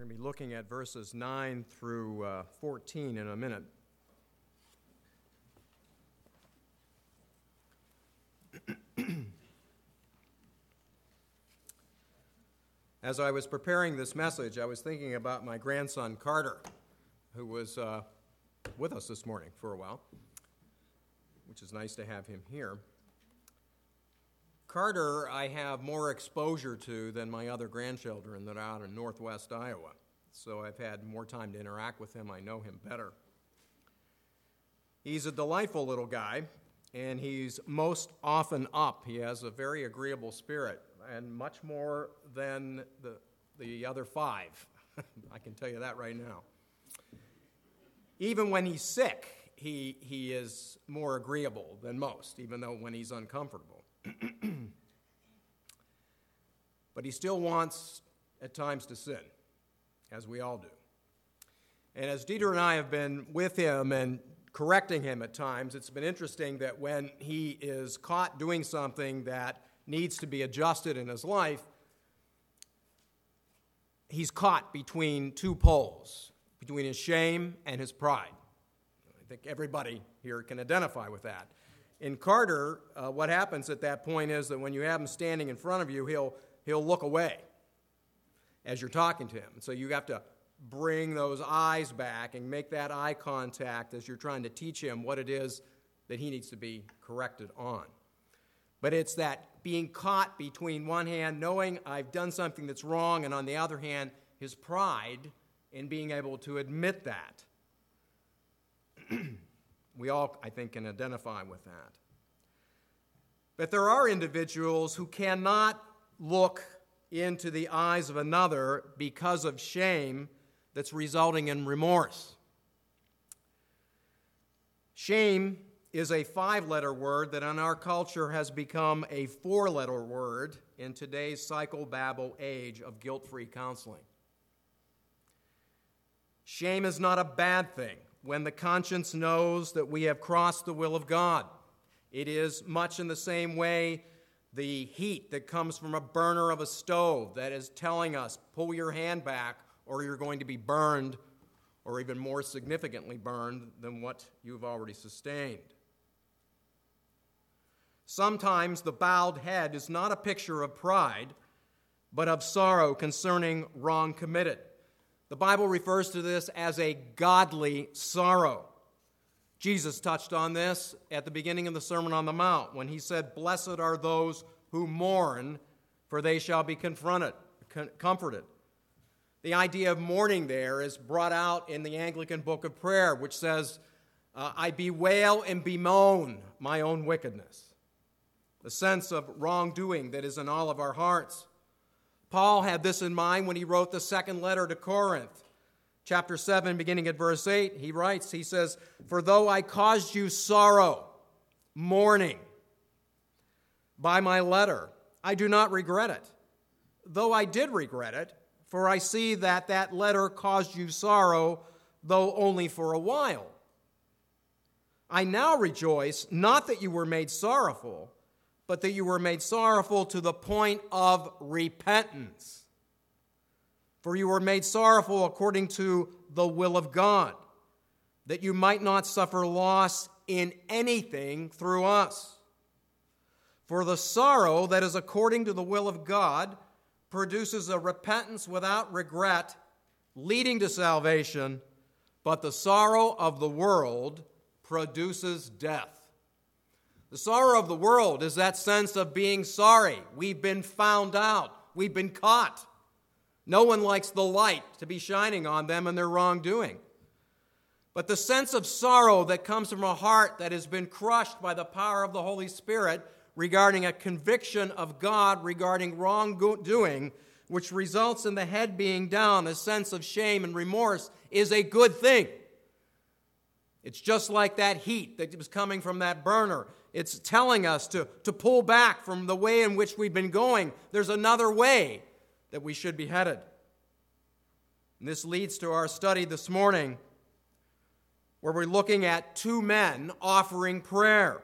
We're going to be looking at verses 9 through 14 in a minute. As I was preparing this message, I was thinking about my grandson Carter, who was with us this morning for a while, which is nice to have him here. Carter, I have more exposure to than my other grandchildren that are out in northwest Iowa. So I've had more time to interact with him. I know him better. He's a delightful little guy, and he's most often up. He has a very agreeable spirit, and much more than the other five. I can tell you that right now. Even when he's sick, he is more agreeable than most, even though when he's uncomfortable. But he still wants, at times, to sin, as we all do. And as Dieter and I have been with him and correcting him at times, it's been interesting that when he is caught doing something that needs to be adjusted in his life, he's caught between two poles, between his shame and his pride. I think everybody here can identify with that. In Carter, what happens at that point is that when you have him standing in front of you, he'll look away as you're talking to him. So you have to bring those eyes back and make that eye contact as you're trying to teach him what it is that he needs to be corrected on. But it's that being caught between one hand, knowing I've done something that's wrong, and on the other hand, his pride in being able to admit that. We all, I think, can identify with that. But there are individuals who cannot look into the eyes of another because of shame that's resulting in remorse. Shame is a 5-letter word that in our culture has become a 4-letter word in today's psychobabble age of guilt-free counseling. Shame is not a bad thing when the conscience knows that we have crossed the will of God. It is much in the same way the heat that comes from a burner of a stove that is telling us, pull your hand back or you're going to be burned, or even more significantly burned than what you've already sustained. Sometimes the bowed head is not a picture of pride, but of sorrow concerning wrong committed. The Bible refers to this as a godly sorrow. Jesus touched on this at the beginning of the Sermon on the Mount when he said, "Blessed are those who mourn, for they shall be comforted." The idea of mourning there is brought out in the Anglican Book of Prayer, which says, "I bewail and bemoan my own wickedness." The sense of wrongdoing that is in all of our hearts. Paul had this in mind when he wrote the second letter to Corinth. Chapter 7, beginning at verse 8, he says, "For though I caused you sorrow, mourning, by my letter, I do not regret it. Though I did regret it, for I see that that letter caused you sorrow, though only for a while. I now rejoice, not that you were made sorrowful, but that you were made sorrowful to the point of repentance. For you were made sorrowful according to the will of God, that you might not suffer loss in anything through us. For the sorrow that is according to the will of God produces a repentance without regret, leading to salvation, but the sorrow of the world produces death." The sorrow of the world is that sense of being sorry. We've been found out. We've been caught. No one likes the light to be shining on them and their wrongdoing. But the sense of sorrow that comes from a heart that has been crushed by the power of the Holy Spirit regarding a conviction of God regarding wrongdoing, which results in the head being down, a sense of shame and remorse, is a good thing. It's just like that heat that was coming from that burner. It's telling us to pull back from the way in which we've been going. There's another way that we should be headed. And this leads to our study this morning, where we're looking at two men offering prayer.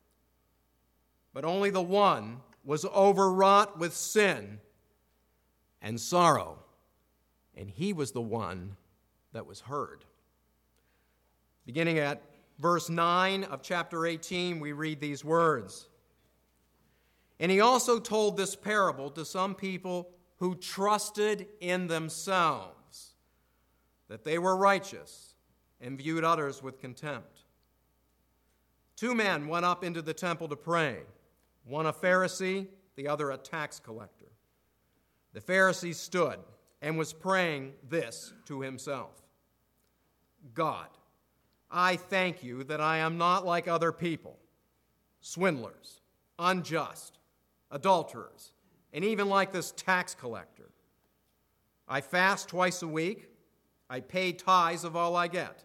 But only the one was overwrought with sin and sorrow, and he was the one that was heard. Beginning at verse 9 of chapter 18, we read these words. And he also told this parable to some people who trusted in themselves that they were righteous and viewed others with contempt. 2 men went up into the temple to pray, one a Pharisee, the other a tax collector. The Pharisee stood and was praying this to himself: God, I thank you that I am not like other people, swindlers, unjust, adulterers, and even like this tax collector. I fast twice a week. I pay tithes of all I get.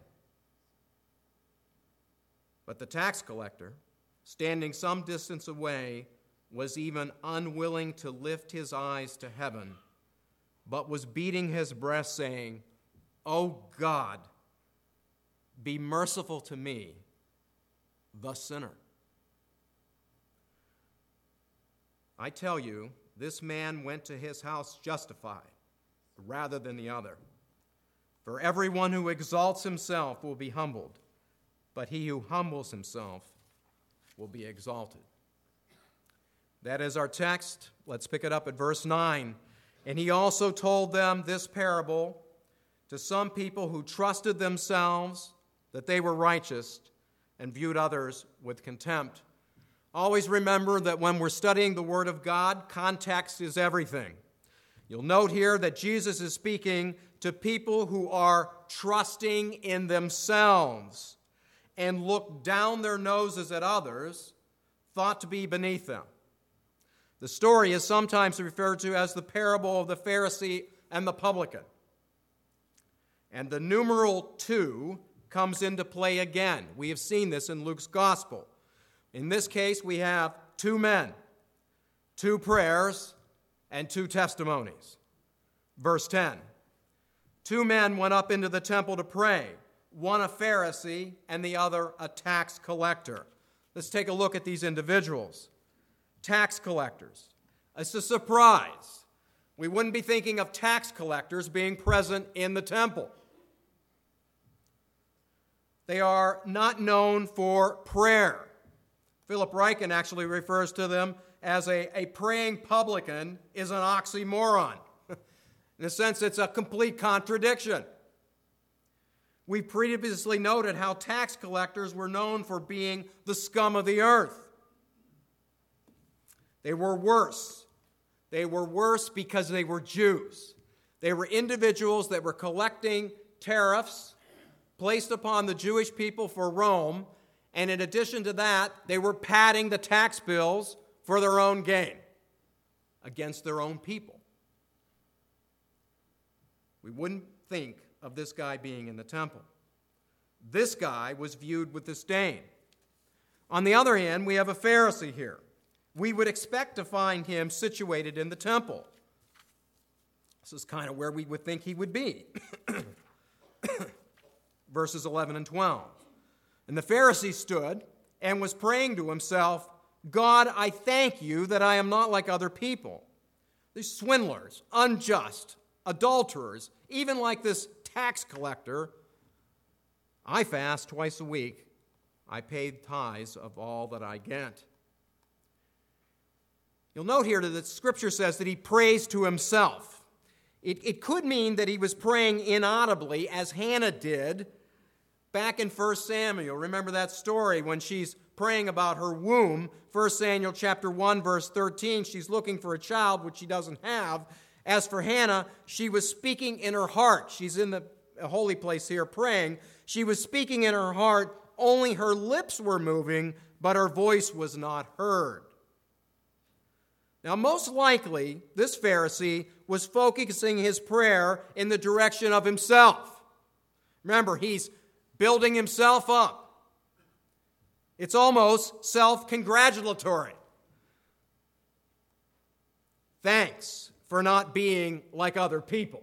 But the tax collector, standing some distance away, was even unwilling to lift his eyes to heaven, but was beating his breast, saying, "O God, be merciful to me, the sinner." I tell you, this man went to his house justified rather than the other. For everyone who exalts himself will be humbled, but he who humbles himself will be exalted. That is our text. Let's pick it up at verse 9. And he also told them this parable to some people who trusted themselves that they were righteous and viewed others with contempt. Always remember that when we're studying the Word of God, context is everything. You'll note here that Jesus is speaking to people who are trusting in themselves and look down their noses at others, thought to be beneath them. The story is sometimes referred to as the parable of the Pharisee and the publican. And the numeral 2 comes into play again. We have seen this in Luke's gospel. In this case, we have 2 men, 2 prayers, and 2 testimonies. Verse 10, 2 men went up into the temple to pray, one a Pharisee and the other a tax collector. Let's take a look at these individuals. Tax collectors. It's a surprise. We wouldn't be thinking of tax collectors being present in the temple. They are not known for prayer. Philip Ryken actually refers to them as a praying publican is an oxymoron. In a sense, it's a complete contradiction. We previously noted how tax collectors were known for being the scum of the earth. They were worse. They were worse because they were Jews. They were individuals that were collecting tariffs placed upon the Jewish people for Rome, and in addition to that, they were padding the tax bills for their own gain against their own people. We wouldn't think of this guy being in the temple. This guy was viewed with disdain. On the other hand, we have a Pharisee here. We would expect to find him situated in the temple. This is kind of where we would think he would be. Verses 11 and 12. And the Pharisee stood and was praying to himself, God, I thank you that I am not like other people. These swindlers, unjust, adulterers, even like this tax collector. I fast twice a week. I pay tithes of all that I get. You'll note here that the Scripture says that he prays to himself. It could mean that he was praying inaudibly, as Hannah did back in 1 Samuel. Remember that story when she's praying about her womb. 1 Samuel chapter 1, verse 13, she's looking for a child, which she doesn't have. As for Hannah, she was speaking in her heart. She's in the holy place here praying. She was speaking in her heart. Only her lips were moving, but her voice was not heard. Now, most likely, this Pharisee was focusing his prayer in the direction of himself. Remember, he's building himself up. It's almost self-congratulatory. Thanks for not being like other people.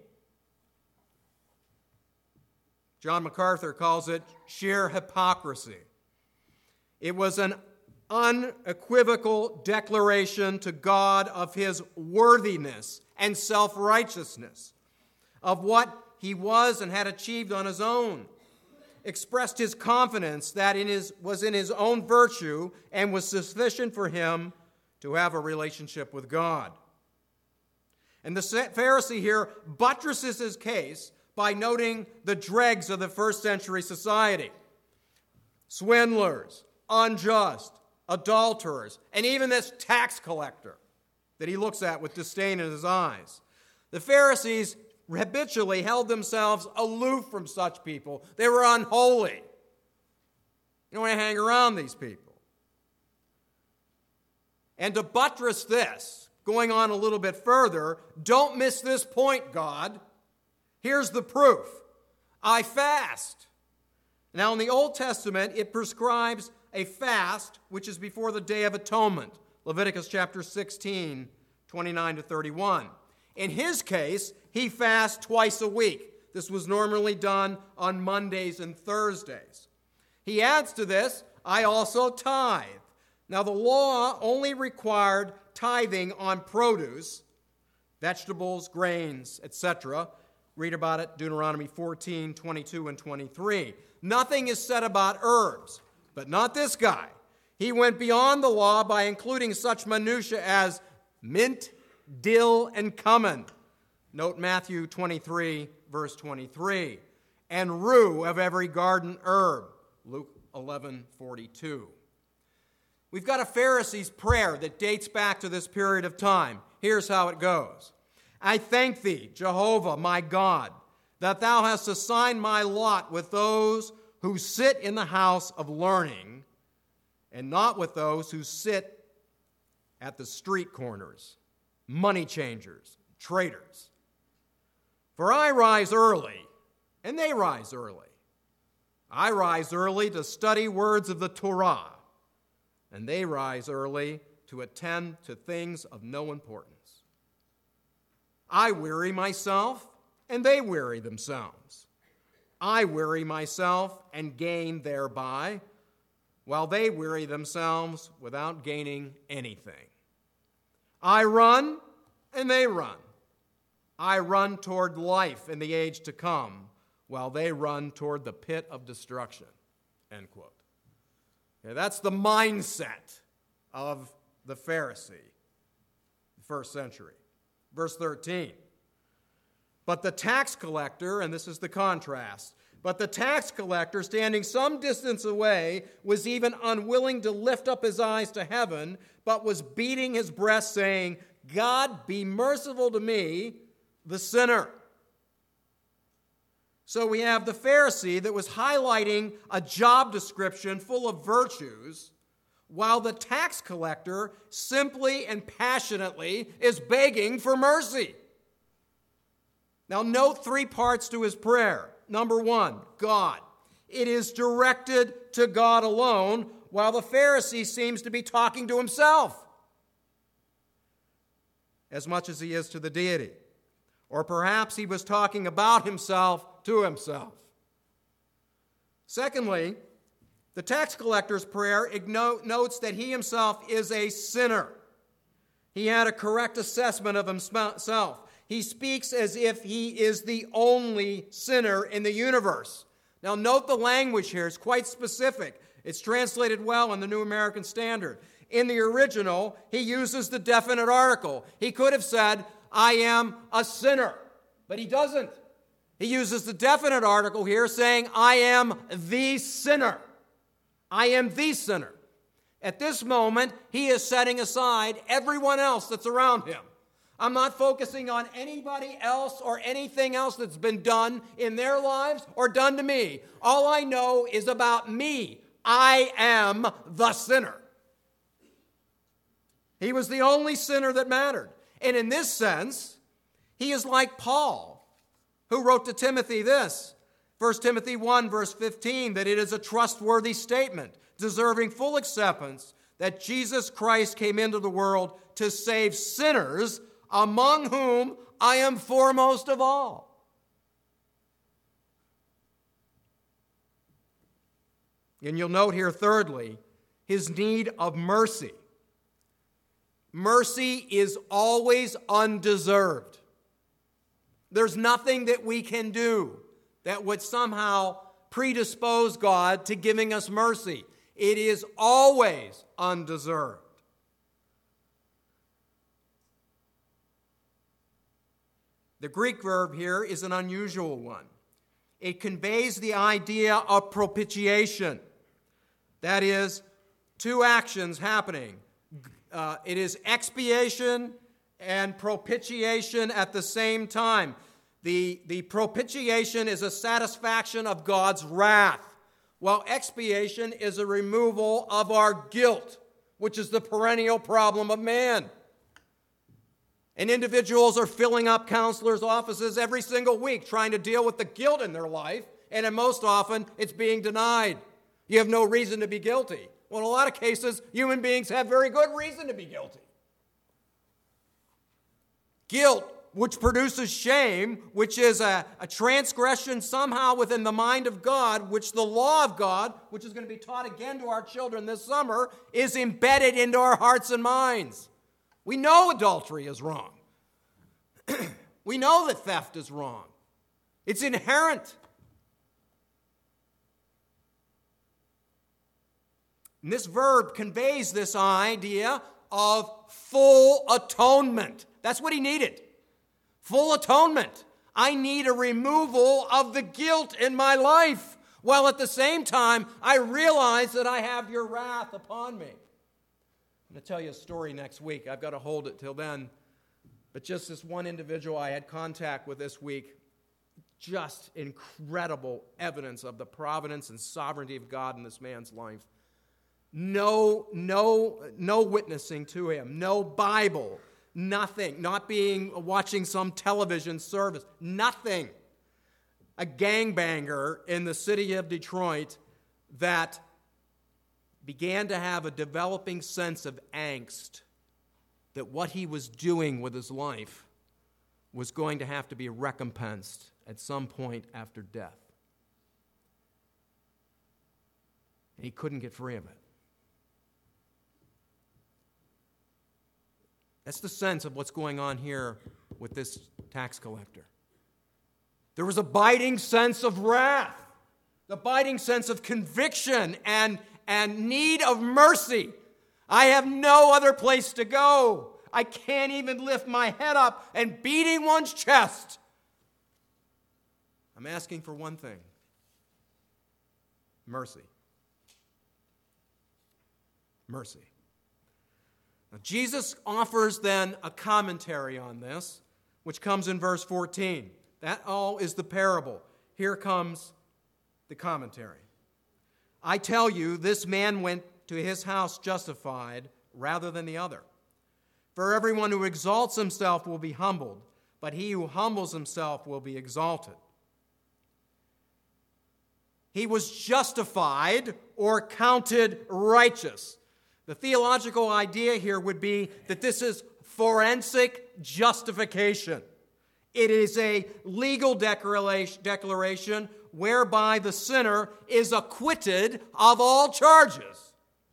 John MacArthur calls it sheer hypocrisy. It was an unequivocal declaration to God of his worthiness and self-righteousness. of what he was and had achieved on his own, expressed his confidence that was in his own virtue and was sufficient for him to have a relationship with God. And the Pharisee here buttresses his case by noting the dregs of the first century society: swindlers, unjust, adulterers, and even this tax collector that he looks at with disdain in his eyes. The Pharisees habitually held themselves aloof from such people. They were unholy. You don't want to hang around these people. And to buttress this, going on a little bit further, don't miss this point, God. Here's the proof. I fast. Now, in the Old Testament, it prescribes a fast which is before the Day of Atonement, Leviticus chapter 16, 29 to 31. In his case, he fasts twice a week. This was normally done on Mondays and Thursdays. He adds to this, I also tithe. Now, the law only required tithing on produce, vegetables, grains, etc. Read about it, Deuteronomy 14, 22, and 23. Nothing is said about herbs, but not this guy. He went beyond the law by including such minutiae as mint, dill, and cumin. Note Matthew 23, verse 23. And rue of every garden herb. Luke 11:42. We've got a Pharisee's prayer that dates back to this period of time. Here's how it goes. I thank thee, Jehovah, my God, that thou hast assigned my lot with those who sit in the house of learning, and not with those who sit at the street corners, money changers, traitors. For I rise early, and they rise early. I rise early to study words of the Torah, and they rise early to attend to things of no importance. I weary myself, and they weary themselves. I weary myself and gain thereby, while they weary themselves without gaining anything. I run, and they run. I run toward life in the age to come, while they run toward the pit of destruction. End quote. Okay, that's the mindset of the Pharisee, the first century. Verse 13. But the tax collector, and this is the contrast, but the tax collector, standing some distance away, was even unwilling to lift up his eyes to heaven, but was beating his breast, saying, God, be merciful to me, the sinner. So we have the Pharisee that was highlighting a job description full of virtues, while the tax collector simply and passionately is begging for mercy. Now note 3 parts to his prayer. Number 1, God. It is directed to God alone, while the Pharisee seems to be talking to himself as much as he is to the deity. Or perhaps he was talking about himself to himself. Secondly, the tax collector's prayer notes that he himself is a sinner. He had a correct assessment of himself. He speaks as if he is the only sinner in the universe. Now note the language here. It's quite specific. It's translated well in the New American Standard. In the original, he uses the definite article. He could have said, I am a sinner, but he doesn't. He uses the definite article here saying, I am the sinner. I am the sinner. At this moment, he is setting aside everyone else that's around him. I'm not focusing on anybody else or anything else that's been done in their lives or done to me. All I know is about me. I am the sinner. He was the only sinner that mattered. And in this sense, he is like Paul, who wrote to Timothy this, 1 Timothy 1, verse 15, that it is a trustworthy statement, deserving full acceptance, that Jesus Christ came into the world to save sinners, among whom I am foremost of all. And you'll note here, thirdly, his need of mercy. Mercy is always undeserved. There's nothing that we can do that would somehow predispose God to giving us mercy. It is always undeserved. The Greek verb here is an unusual one. It conveys the idea of propitiation. That is, two actions happening. It is expiation and propitiation at the same time. The propitiation is a satisfaction of God's wrath, while expiation is a removal of our guilt, which is the perennial problem of man. And individuals are filling up counselors' offices every single week trying to deal with the guilt in their life, and most often it's being denied. You have no reason to be guilty. Well, in a lot of cases, human beings have very good reason to be guilty. Guilt, which produces shame, which is a transgression somehow within the mind of God, which the law of God, which is going to be taught again to our children this summer, is embedded into our hearts and minds. We know adultery is wrong. We know that theft is wrong. It's inherent. And this verb conveys this idea of full atonement. That's what he needed. Full atonement. I need a removal of the guilt in my life, while at the same time I realize that I have your wrath upon me. I'm going to tell you a story next week. I've got to hold it till then. But just this one individual I had contact with this week, just incredible evidence of the providence and sovereignty of God in this man's life. No witnessing to him, no Bible, nothing, watching some television service, nothing. A gangbanger in the city of Detroit that began to have a developing sense of angst that what he was doing with his life was going to have to be recompensed at some point after death. And he couldn't get free of it. That's the sense of what's going on here with this tax collector. There was a biting sense of wrath, the biting sense of conviction and need of mercy. I have no other place to go. I can't even lift my head up, and beating one's chest. I'm asking for one thing: mercy. Mercy. Now, Jesus offers then a commentary on this, which comes in verse 14. That all is the parable. Here comes the commentary. I tell you, this man went to his house justified rather than the other. For everyone who exalts himself will be humbled, but he who humbles himself will be exalted. He was justified or counted righteous. The theological idea here would be that this is forensic justification. It is a legal declaration whereby the sinner is acquitted of all charges.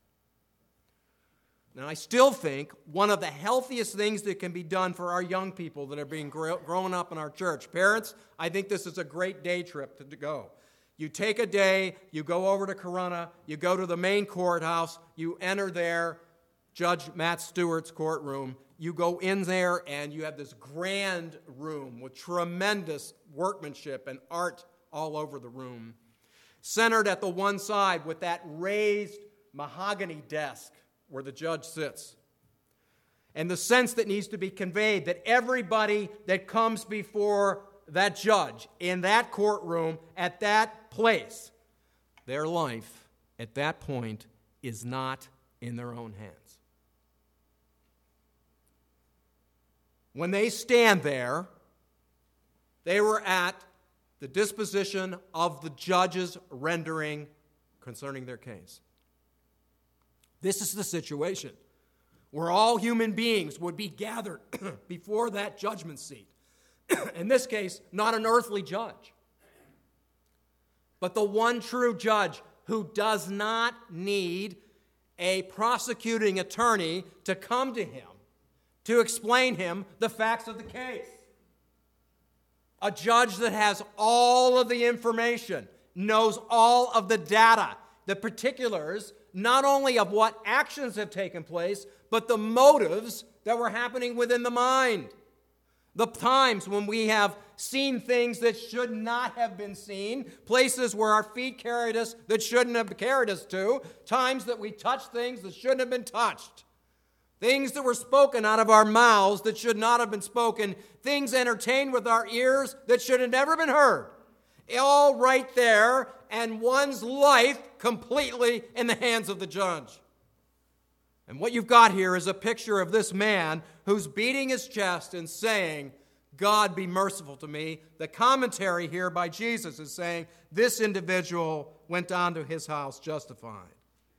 Now, I still think one of the healthiest things that can be done for our young people that are being grown up in our church, parents, I think this is a great day trip to go. You take a day, you go over to Corunna, you go to the main courthouse, you enter there, Judge Matt Stewart's courtroom. You go in there and you have this grand room with tremendous workmanship and art all over the room. Centered at the one side with that raised mahogany desk where the judge sits. And the sense that needs to be conveyed that everybody that comes before that judge in that courtroom at that place, their life at that point is not in their own hands. When they stand there, they were at the disposition of the judge's rendering concerning their case. This is the situation where all human beings would be gathered before that judgment seat. In this case, not an earthly judge, but the one true judge who does not need a prosecuting attorney to come to him to explain him the facts of the case. A judge that has all of the information, knows all of the data, the particulars, not only of what actions have taken place, but the motives that were happening within the mind. The times when we have seen things that should not have been seen, places where our feet carried us that shouldn't have carried us to, times that we touched things that shouldn't have been touched, things that were spoken out of our mouths that should not have been spoken, things entertained with our ears that should have never been heard. All right there, and one's life completely in the hands of the judge. And what you've got here is a picture of this man who's beating his chest and saying, God, be merciful to me. The commentary here by Jesus is saying, this individual went down to his house justified.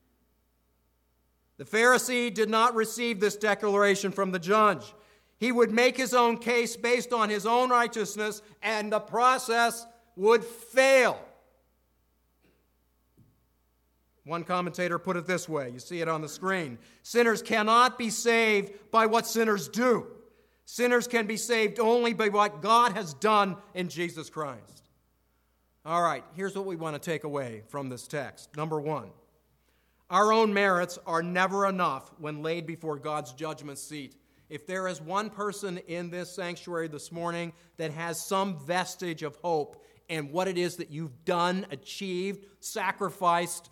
The Pharisee did not receive this declaration from the judge. He would make his own case based on his own righteousness, and the process would fail. One commentator put it this way. You see it on the screen. Sinners cannot be saved by what sinners do. Sinners can be saved only by what God has done in Jesus Christ. All right, here's what we want to take away from this text. Number one, our own merits are never enough when laid before God's judgment seat. If there is one person in this sanctuary this morning that has some vestige of hope in what it is that you've done, achieved, sacrificed,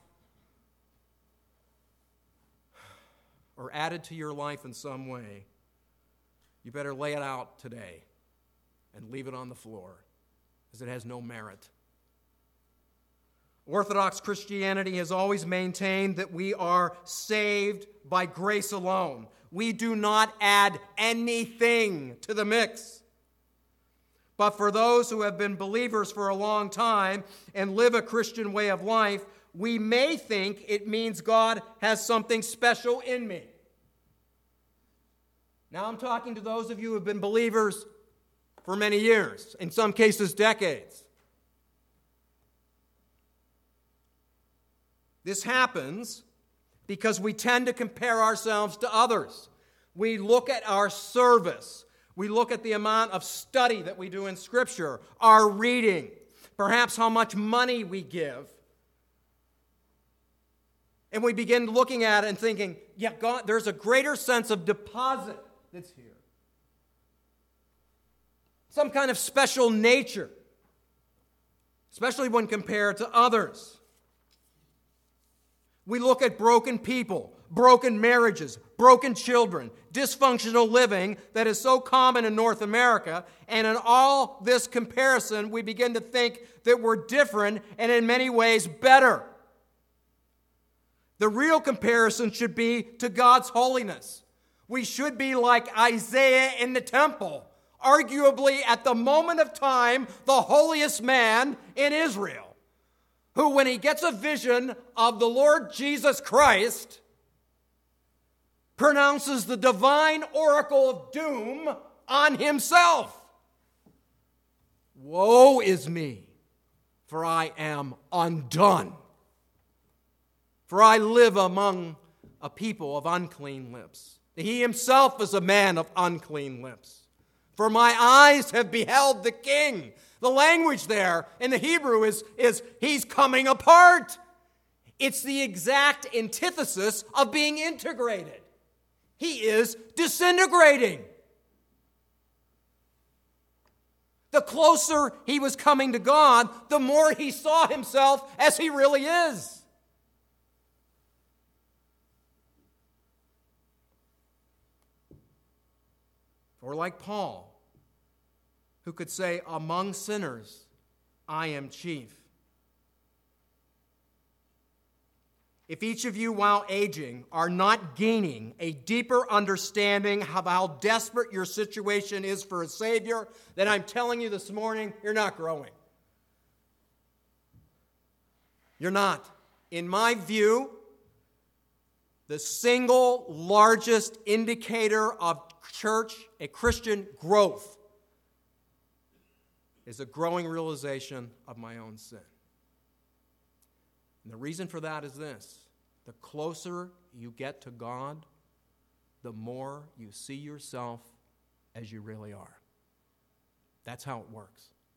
or added to your life in some way, you better lay it out today and leave it on the floor, because it has no merit. Orthodox Christianity has always maintained that we are saved by grace alone. We do not add anything to the mix. But for those who have been believers for a long time and live a Christian way of life, we may think it means God has something special in me. Now I'm talking to those of you who have been believers for many years, in some cases decades. This happens because we tend to compare ourselves to others. We look at our service. We look at the amount of study that we do in Scripture, our reading, perhaps how much money we give. And we begin looking at it and thinking, yeah, God, there's a greater sense of deposit that's here. Some kind of special nature, especially when compared to others. We look at broken people, broken marriages, broken children, dysfunctional living that is so common in North America, and in all this comparison, we begin to think that we're different and in many ways better. The real comparison should be to God's holiness. We should be like Isaiah in the temple, arguably at the moment of time, the holiest man in Israel, who, when he gets a vision of the Lord Jesus Christ, pronounces the divine oracle of doom on himself. Woe is me, for I am undone. For I live among a people of unclean lips. He himself is a man of unclean lips. For my eyes have beheld the King. The language there in the Hebrew is he's coming apart. It's the exact antithesis of being integrated. He is disintegrating. The closer he was coming to God, the more he saw himself as he really is. Or like Paul, who could say, among sinners, I am chief. If each of you, while aging, are not gaining a deeper understanding of how desperate your situation is for a Savior, then I'm telling you this morning, you're not growing. You're not. In my view, the single largest indicator of church, a Christian growth, is a growing realization of my own sin. And the reason for that is this: the closer you get to God, the more you see yourself as you really are. That's how it works.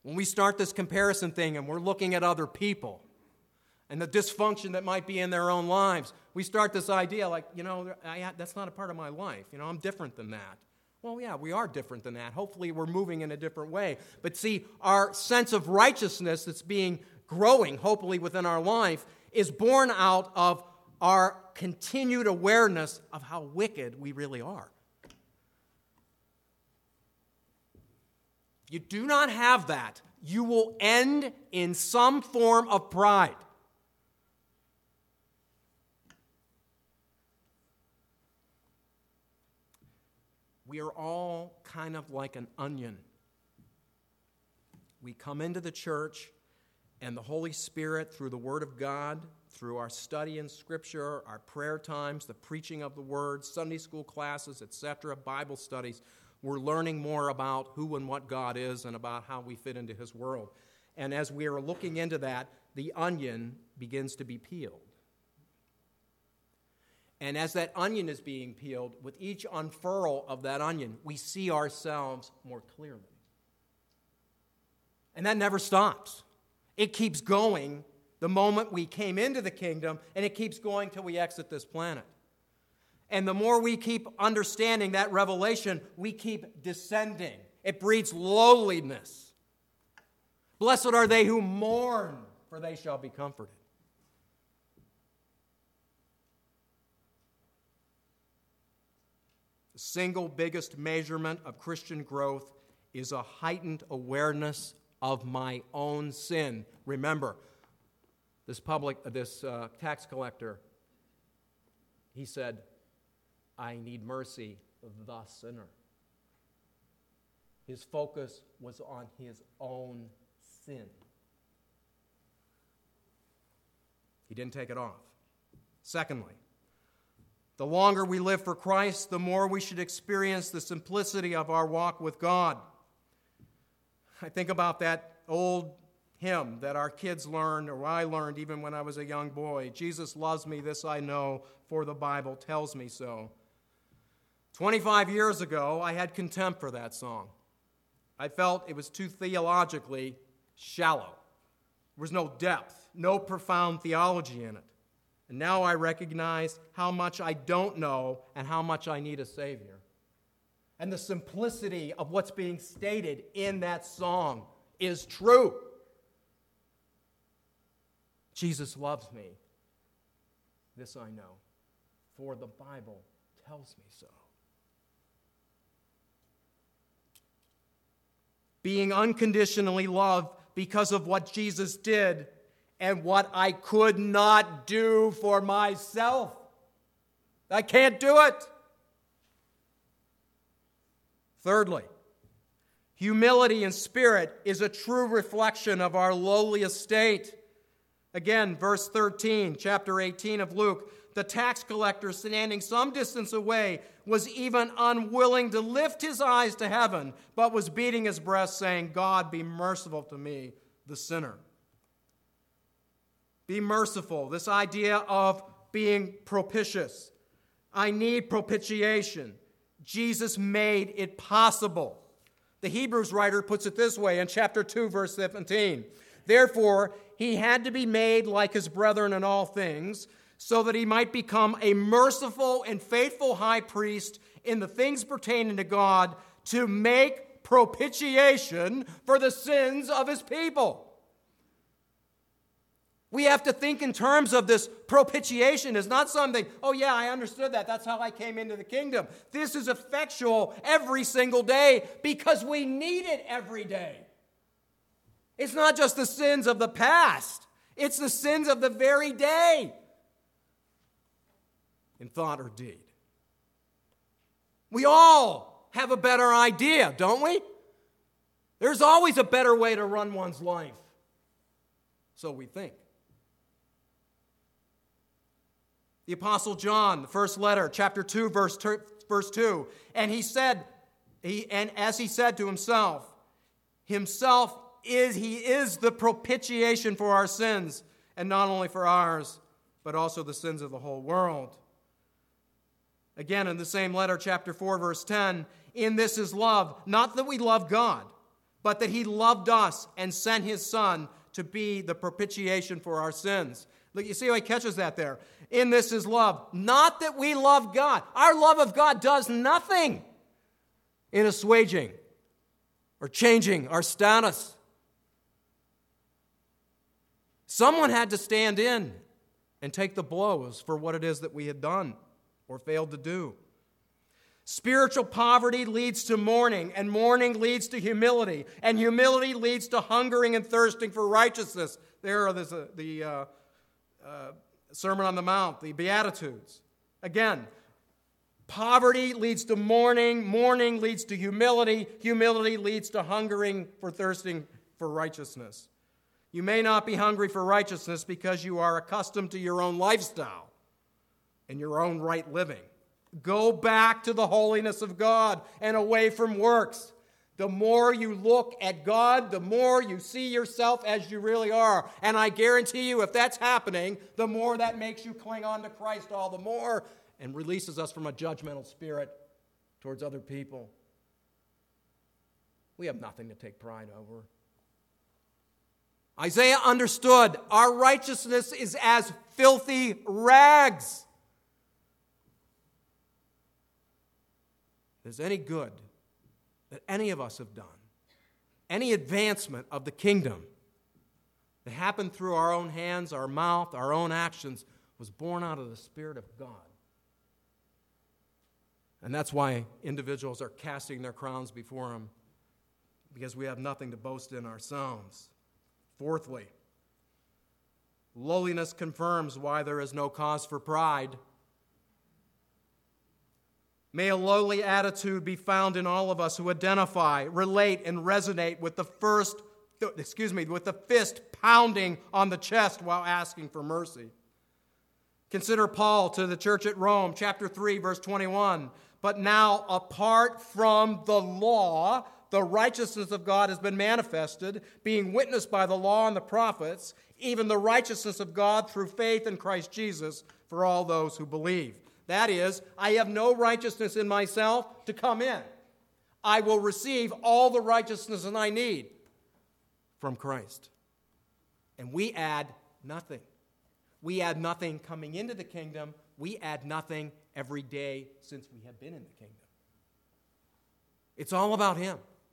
When we start this comparison thing and we're looking at other people and the dysfunction that might be in their own lives, we start this idea like, that's not a part of my life. I'm different than that. Well, yeah, we are different than that. Hopefully we're moving in a different way. But see, our sense of righteousness that's growing, hopefully within our life, is born out of our continued awareness of how wicked we really are. If you do not have that, you will end in some form of pride. We are all kind of like an onion. We come into the church, and the Holy Spirit, through the Word of God, through our study in Scripture, our prayer times, the preaching of the Word, Sunday school classes, etc., Bible studies, we're learning more about who and what God is and about how we fit into His world. And as we are looking into that, the onion begins to be peeled. And as that onion is being peeled, with each unfurl of that onion, we see ourselves more clearly. And that never stops. It keeps going the moment we came into the kingdom, and it keeps going till we exit this planet. And the more we keep understanding that revelation, we keep descending. It breeds lowliness. Blessed are they who mourn, for they shall be comforted. The single biggest measurement of Christian growth is a heightened awareness of my own sin. Remember, this tax collector, he said, I need mercy, the sinner. His focus was on his own sin. He didn't take it off. Secondly, the longer we live for Christ, the more we should experience the simplicity of our walk with God. I think about that old hymn that our kids learned, or I learned even when I was a young boy. Jesus loves me, this I know, for the Bible tells me so. 25 years ago, I had contempt for that song. I felt it was too theologically shallow. There was no depth, no profound theology in it. And now I recognize how much I don't know and how much I need a Savior. And the simplicity of what's being stated in that song is true. Jesus loves me. This I know, for the Bible tells me so. Being unconditionally loved because of what Jesus did and what I could not do for myself. I can't do it. Thirdly, humility in spirit is a true reflection of our lowly estate. Again, verse 13, chapter 18 of Luke, the tax collector, standing some distance away, was even unwilling to lift his eyes to heaven, but was beating his breast, saying, God, be merciful to me, the sinner. Be merciful, this idea of being propitious. I need propitiation. Jesus made it possible. The Hebrews writer puts it this way in chapter 2, verse 17. Therefore, he had to be made like his brethren in all things, so that he might become a merciful and faithful high priest in the things pertaining to God, to make propitiation for the sins of his people. We have to think in terms of this propitiation as not something, oh yeah, I understood that. That's how I came into the kingdom. This is effectual every single day because we need it every day. It's not just the sins of the past. It's the sins of the very day in thought or deed. We all have a better idea, don't we? There's always a better way to run one's life. So we think. The Apostle John, the first letter, chapter 2, verse 2, and as he said to himself is the propitiation for our sins, and not only for ours, but also the sins of the whole world. Again, in the same letter, chapter 4, verse 10, in this is love, not that we love God, but that he loved us and sent his Son to be the propitiation for our sins. Look, you see how he catches that there? In this is love. Not that we love God. Our love of God does nothing in assuaging or changing our status. Someone had to stand in and take the blows for what it is that we had done or failed to do. Spiritual poverty leads to mourning, and mourning leads to humility, and humility leads to hungering and thirsting for righteousness. There's the Sermon on the Mount, the Beatitudes. Again, poverty leads to mourning, mourning leads to humility, humility leads to hungering for thirsting for righteousness. You may not be hungry for righteousness because you are accustomed to your own lifestyle and your own right living. Go back to the holiness of God and away from works. The more you look at God, the more you see yourself as you really are. And I guarantee you, if that's happening, the more that makes you cling on to Christ all the more and releases us from a judgmental spirit towards other people. We have nothing to take pride over. Isaiah understood our righteousness is as filthy rags. If there's any good that any of us have done, any advancement of the kingdom that happened through our own hands, our mouth, our own actions, was born out of the Spirit of God. And that's why individuals are casting their crowns before Him, because we have nothing to boast in ourselves. Fourthly, lowliness confirms why there is no cause for pride. May a lowly attitude be found in all of us who identify, relate, and resonate with the fist pounding on the chest while asking for mercy. Consider Paul to the church at Rome, chapter 3, verse 21. But now, apart from the law, the righteousness of God has been manifested, being witnessed by the law and the prophets, even the righteousness of God through faith in Christ Jesus for all those who believe. That is, I have no righteousness in myself to come in. I will receive all the righteousness that I need from Christ. And we add nothing. We add nothing coming into the kingdom. We add nothing every day since we have been in the kingdom. It's all about Him.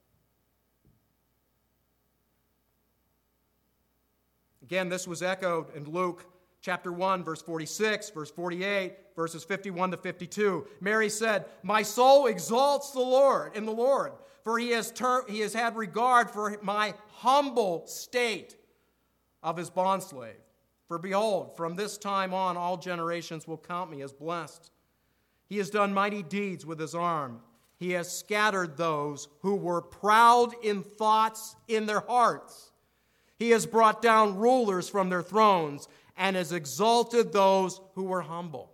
Again, this was echoed in Luke chapter 1, verse 46, verse 48, verses 51 to 52. Mary said, "My soul exalts the Lord in the Lord, for he has had regard for my humble state of his bondslave. For behold, from this time on all generations will count me as blessed. He has done mighty deeds with his arm. He has scattered those who were proud in thoughts in their hearts. He has brought down rulers from their thrones and has exalted those who were humble."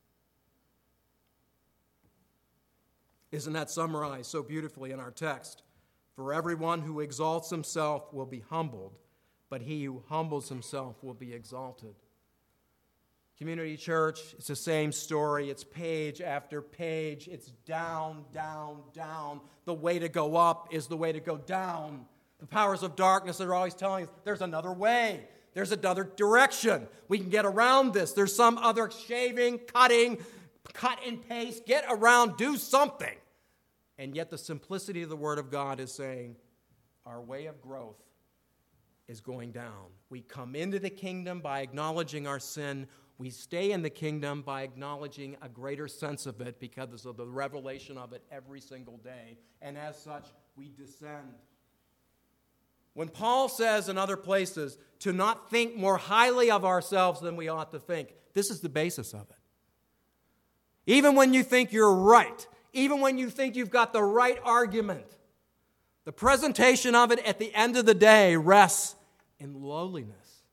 Isn't that summarized so beautifully in our text? For everyone who exalts himself will be humbled, but he who humbles himself will be exalted. Community Church, it's the same story. It's page after page. It's down, down, down. The way to go up is the way to go down. The powers of darkness are always telling us there's another way. There's another direction. We can get around this. There's some other shaving, cutting, cut and paste. Get around, do something. And yet the simplicity of the Word of God is saying our way of growth is going down. We come into the kingdom by acknowledging our sin. We stay in the kingdom by acknowledging a greater sense of it because of the revelation of it every single day. And as such, we descend. When Paul says in other places to not think more highly of ourselves than we ought to think, this is the basis of it. Even when you think you're right, even when you think you've got the right argument, the presentation of it at the end of the day rests in lowliness,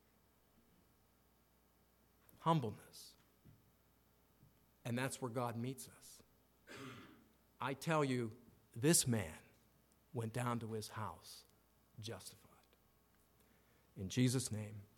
humbleness. And that's where God meets us. I tell you, this man went down to his house justified. In Jesus' name.